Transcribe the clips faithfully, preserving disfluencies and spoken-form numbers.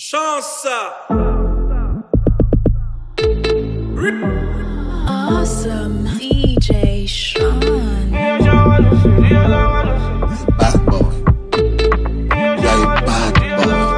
Chance. Awesome D J Sean. Bad boy. Very bad boy.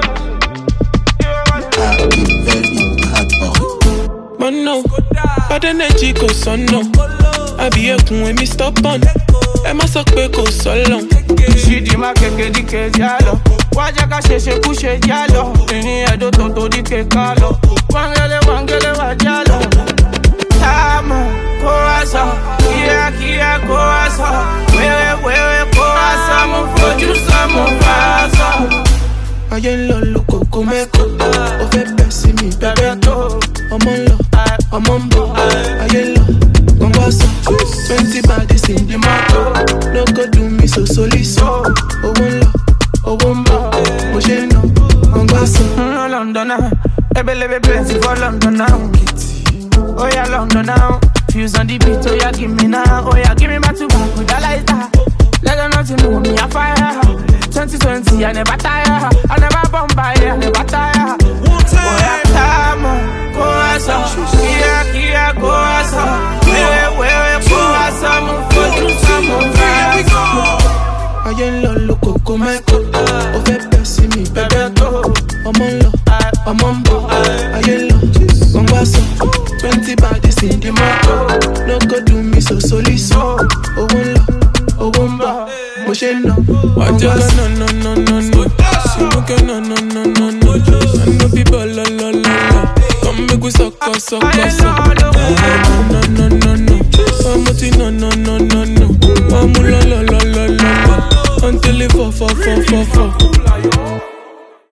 I'm a very bad boy. But no, bad energy go son no. I be a kun when me stop on. I must suck back go so long. She di ma keke di ke jalo. Waja ka sheshe kushe jalo. Ini edo tonto di ke kalo. Wangele wangele wa jalo. Tama koasa, kia kia koasa. Wewe wewe koasa, mufoju sa mufasa. Aye lo lo koko meko. O fe pesi mi bebe to. Omo lo, omo mbo. Aye lo, gongwaso. Twenty bodies in the motor. No go do me so soliso. Owo lo, owo mbo. Mo she no, gongwaso. No London now, ebelebe plenty for London now. Oh yeah, London now. Fuse on the beat, oh yeah, give me now. Oh yeah, give me my two back with a lighter. Let them know to know me a fire. twenty twenty, I never tire. I never bomb by, I never tire. Oh yeah, time, go asa. Kia, kia, go asa. Wewe, wewe, go asa. Move for you, some move fast. Aye lo lo koko meko. O fe pesi mi bebe to. Omo lo, omo mbo. Aye lo, gongwaso. Twenty bodies in the motor. No go do me so soliso. Owo lo, owo mbo. Mo she no, gongwaso. No no no no no. Simuke no no no no no. I know people la la la la. Come make we suck us suck us up. No no no no no. Amuti no no no no no. Amu la la la la la la. Until it fall fall fall fall fall.